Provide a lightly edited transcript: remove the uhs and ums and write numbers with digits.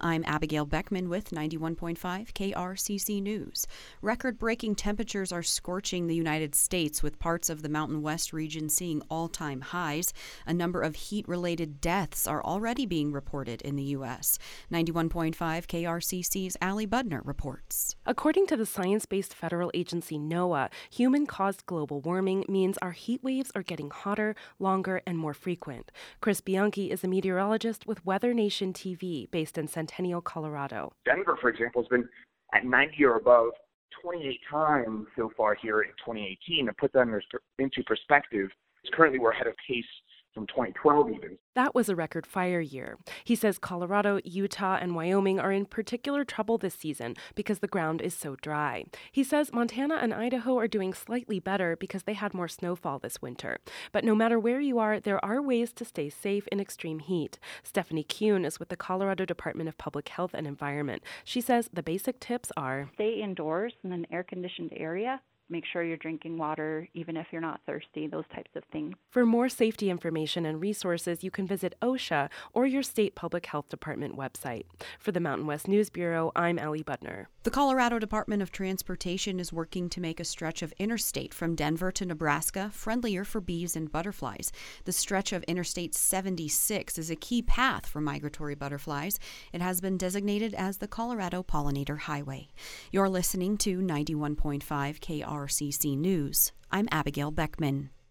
I'm Abigail Beckman with 91.5 KRCC News. Record-breaking temperatures are scorching the United States, with parts of the Mountain West region seeing all-time highs. A number of heat-related deaths are already being reported in the U.S. 91.5 KRCC's Allie Budner reports. According to the science-based federal agency NOAA, human-caused global warming means our heat waves are getting hotter, longer, and more frequent. Chris Bianchi is a meteorologist with Weather Nation TV based in Centennial, Colorado. Denver, for example, has been at 90 or above 28 times so far here in 2018. To put that into perspective, currently we're ahead of pace from 2012 even. That was a record fire year. He says Colorado, Utah, and Wyoming are in particular trouble this season because the ground is so dry. He says Montana and Idaho are doing slightly better because they had more snowfall this winter. But no matter where you are, there are ways to stay safe in extreme heat. Stephanie Kuhn is with the Colorado Department of Public Health and Environment. She says the basic tips are: stay indoors in an air-conditioned area. Make sure you're drinking water, even if you're not thirsty, those types of things. For more safety information and resources, you can visit OSHA or your state public health department website. For the Mountain West News Bureau, I'm Allie Budner. The Colorado Department of Transportation is working to make a stretch of interstate from Denver to Nebraska friendlier for bees and butterflies. The stretch of Interstate 76 is a key path for migratory butterflies. It has been designated as the Colorado Pollinator Highway. You're listening to 91.5 KRCC News. I'm Abigail Beckman.